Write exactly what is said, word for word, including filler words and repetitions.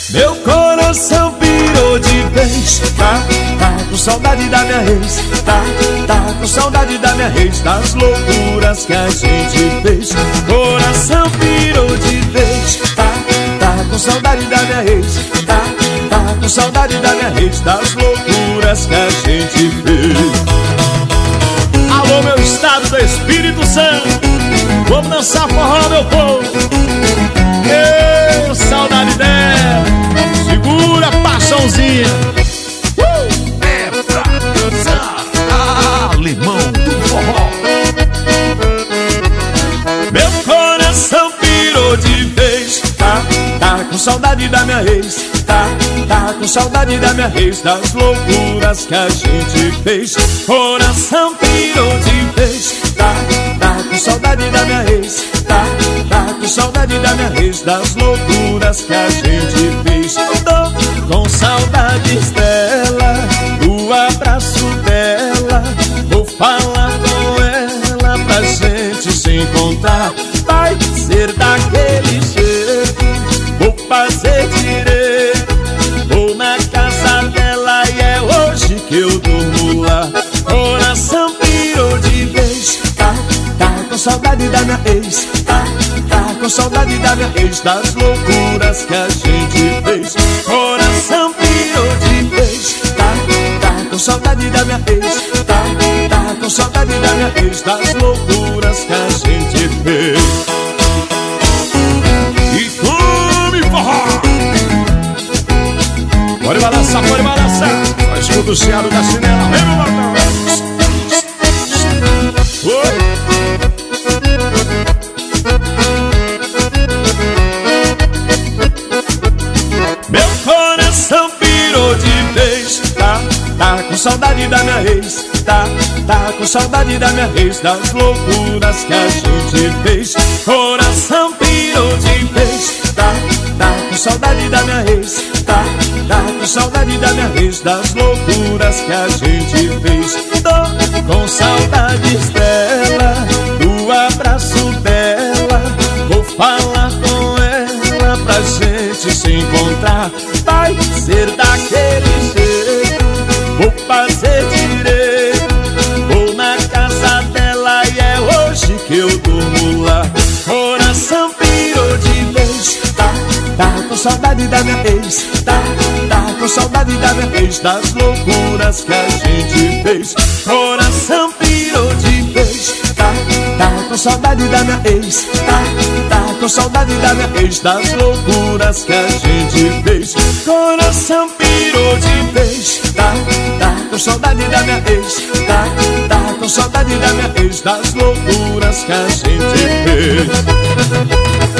Meu coração pirou de vez. Tá, tá com saudade da minha ex. Tá, tá com saudade da minha ex. Das loucuras que a gente fez. Coração pirou de vez. Tá, tá com saudade da minha ex. Tá, tá com saudade da minha ex. Das loucuras que a gente fez. Alô, meu estado do Espírito Santo, vamos dançar forró, meu povo. Ei, saudade dela. Segura a paixãozinha. uh! É pra dançar. Alemão do forró. Meu coração pirou de vez. Tá, tá com saudade da minha ex. Tá, tá com saudade da minha ex. Das loucuras que a gente fez. Coração pirou de vez. Tá, tá com saudade da minha ex. Tá, tá com saudade da minha ex. Das loucuras que a gente fez. Tô com saudades dela, do abraço dela. Vou falar com ela pra gente se encontrar. Vai ser daquele jeito, vou fazer direito. Vou na casa dela e é hoje que eu durmo lá. Coração pirou de vez. Tá, tá com saudade da minha ex. Tá, tá com saudade da minha ex. Das loucuras que a gente fez. Coração pirou de vez. Tá, tá com saudade da minha ex. Tá, tá com saudade da minha ex. Das loucuras que a gente fez. E come forró. Pode balançar, pode balançar. Só escuta o chiado da chinela. Vem, meu botão. Oi. Meu coração pirou de vez. Tá, tá com saudade da minha ex. Tá, tá com saudade da minha ex. Das loucuras que a gente fez. Coração pirou de vez. Tá, tá com saudade da minha ex. Tá, tá com saudade da minha ex. Das loucuras que a gente fez. Tô com saudades dela, do abraço dela. Vou falar com ela pra gente se encontrar. Vai ser daquele jeito, vou fazer direito. Vou na casa dela e é hoje que eu durmo lá. Coração pirou de vez. Tá, tá com saudade da minha ex. Tá, tá com saudade da minha ex. Das loucuras que a gente fez. Coração pirou de vez. Tá, tá com saudade da minha ex. Tá, tá com saudade da minha ex. Das loucuras que a gente fez. Coração pirou de vez. Tá, tá com saudade da minha ex. Tá, tá com saudade da minha ex. Das loucuras que a gente fez.